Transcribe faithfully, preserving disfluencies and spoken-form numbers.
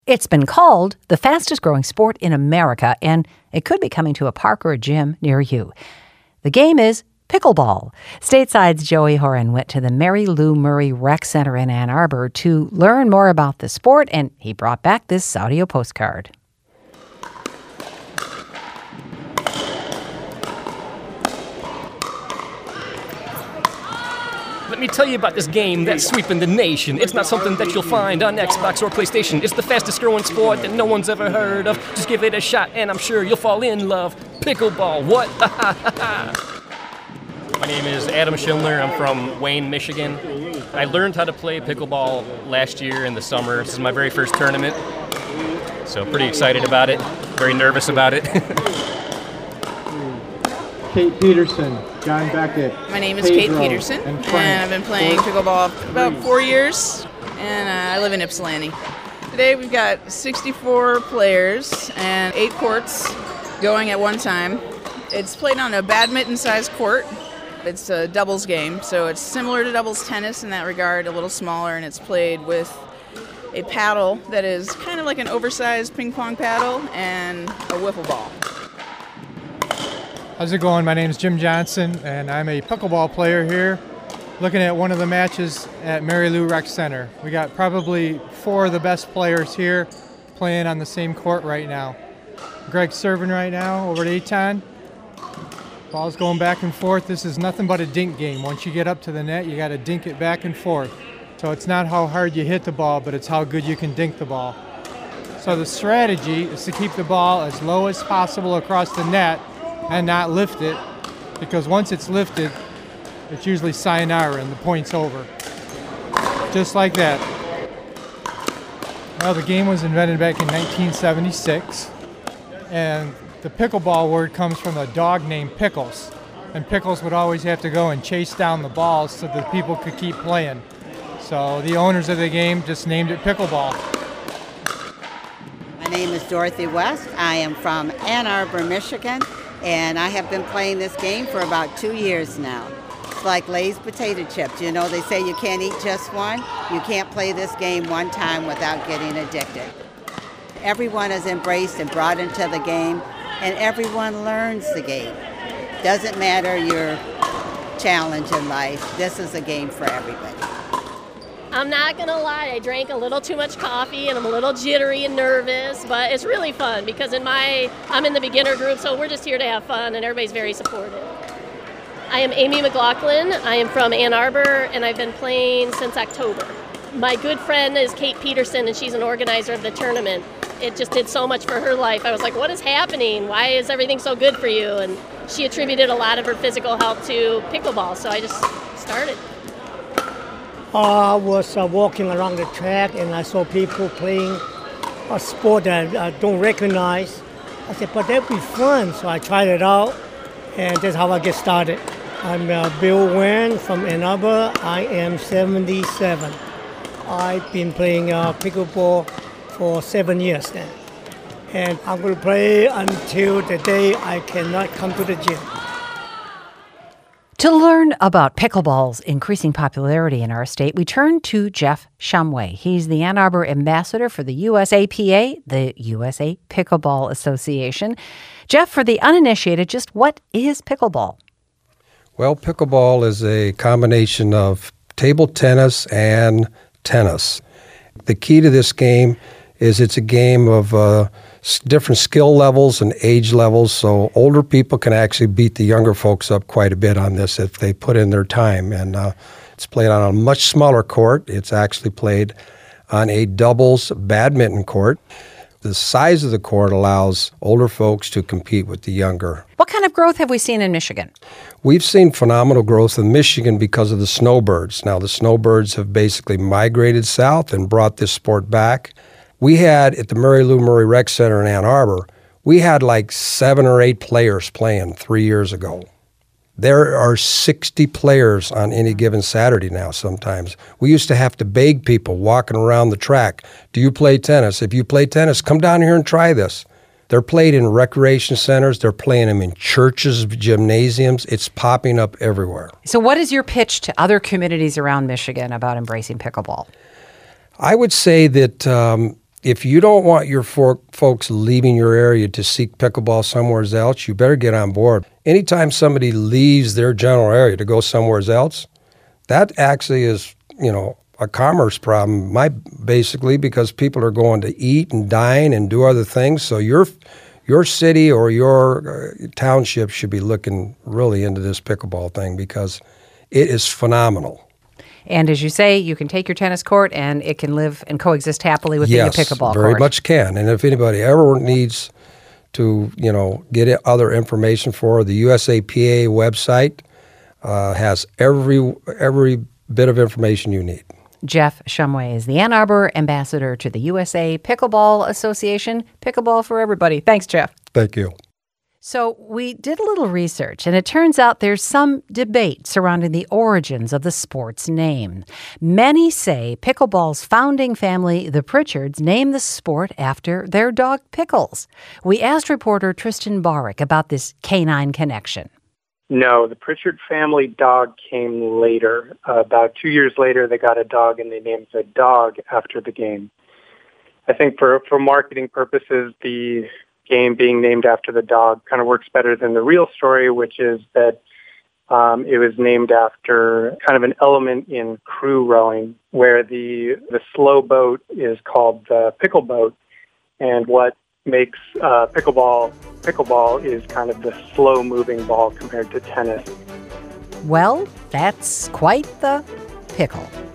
It's been called the fastest growing sport in America, and it could be coming to a park or a gym near you. The game is pickleball. Stateside's Joey Horan went to the Mary Lou Murray Rec Center in Ann Arbor to learn more about the sport, and he brought back this audio postcard. Let me tell you about this game that's sweeping the nation. It's not something that you'll find on Xbox or PlayStation. It's the fastest growing sport that no one's ever heard of. Just give it a shot and I'm sure you'll fall in love. Pickleball, what? My name is Adam Schindler. I'm from Wayne, Michigan. I learned how to play pickleball last year in the summer. This is my very first tournament, so pretty excited about it, very nervous about it. Kate Peterson, John Beckett. My name is Pedro, Kate Peterson, and, and I've been playing pickleball for about four years, and uh, I live in Ypsilanti. Today we've got sixty-four players and eight courts going at one time. It's played on a badminton-sized court. It's a doubles game, so it's similar to doubles tennis in that regard, a little smaller, and it's played with a paddle that is kind of like an oversized ping pong paddle and a wiffle ball. How's it going? My name is Jim Johnson, and I'm a pickleball player here, looking at one of the matches at Mary Lou Rec Center. We got probably four of the best players here playing on the same court right now. Greg's serving right now over to Eitan. Ball's going back and forth. This is nothing but a dink game. Once you get up to the net, you got to dink it back and forth. So it's not how hard you hit the ball, but it's how good you can dink the ball. So the strategy is to keep the ball as low as possible across the net and not lift it, because once it's lifted, it's usually sayonara and the point's over. Just like that. Well, the game was invented back in nineteen seventy-six, and the pickleball word comes from a dog named Pickles, and Pickles would always have to go and chase down the balls so that people could keep playing. So the owners of the game just named it pickleball. My name is Dorothy West. I am from Ann Arbor, Michigan, and I have been playing this game for about two years now. It's like Lay's potato chips. You know, they say you can't eat just one. You can't play this game one time without getting addicted. Everyone is embraced and brought into the game, and everyone learns the game. Doesn't matter your challenge in life, this is a game for everybody. I'm not gonna lie, I drank a little too much coffee and I'm a little jittery and nervous, but it's really fun because in my, I'm in the beginner group, so we're just here to have fun and everybody's very supportive. I am Amy McLaughlin. I am from Ann Arbor and I've been playing since October. My good friend is Kate Peterson and she's an organizer of the tournament. It just did so much for her life. I was like, what is happening? Why is everything so good for you? And she attributed a lot of her physical health to pickleball, so I just started. I was uh, walking around the track and I saw people playing a sport that I don't recognize. I said, but that'd be fun. So I tried it out, and that's how I get started. I'm uh, Bill Wen from Ann Arbor. I am seventy-seven. I've been playing uh, pickleball for seven years now. And I'm going to play until the day I cannot come to the gym. To learn about pickleball's increasing popularity in our state, we turn to Jeff Shumway. He's the Ann Arbor ambassador for the U S A P A, the U S A Pickleball Association. Jeff, for the uninitiated, just what is pickleball? Well, pickleball is a combination of table tennis and tennis. The key to this game is it's a game of uh, different skill levels and age levels, so older people can actually beat the younger folks up quite a bit on this if they put in their time. And uh, it's played on a much smaller court. It's actually played on a doubles badminton court. The size of the court allows older folks to compete with the younger. What kind of growth have we seen in Michigan? We've seen phenomenal growth in Michigan because of the snowbirds. Now, the snowbirds have basically migrated south and brought this sport back. We had, at the Mary Lou Murray Rec Center in Ann Arbor, we had like seven or eight players playing three years ago. There are sixty players on any given Saturday now sometimes. We used to have to beg people walking around the track, do you play tennis? If you play tennis, come down here and try this. They're played in recreation centers. They're playing them in churches, gymnasiums. It's popping up everywhere. So what is your pitch to other communities around Michigan about embracing pickleball? I would say that um, if you don't want your for- folks leaving your area to seek pickleball somewhere else, you better get on board. Anytime somebody leaves their general area to go somewhere else, that actually is, you know, a commerce problem, my, basically, because people are going to eat and dine and do other things. So your your city or your uh, township should be looking really into this pickleball thing because it is phenomenal. And as you say, you can take your tennis court and it can live and coexist happily with yes, being a pickleball very court. much can. And if anybody ever needs to, you know, get other information for the U S A P A website, uh, has every every bit of information you need. Jeff Shumway is the Ann Arbor ambassador to the U S A Pickleball Association. Pickleball for everybody. Thanks, Jeff. Thank you. So we did a little research, and it turns out there's some debate surrounding the origins of the sport's name. Many say pickleball's founding family, the Pritchards, named the sport after their dog Pickles. We asked reporter Tristan Barick about this canine connection. No, the Pritchard family dog came later. Uh, about two years later, they got a dog, and they named the dog after the game. I think for, for marketing purposes, the game being named after the dog kind of works better than the real story, which is that um, it was named after kind of an element in crew rowing, where the the slow boat is called the pickle boat, and what makes uh, pickleball pickleball is kind of the slow-moving ball compared to tennis. Well, that's quite the pickle.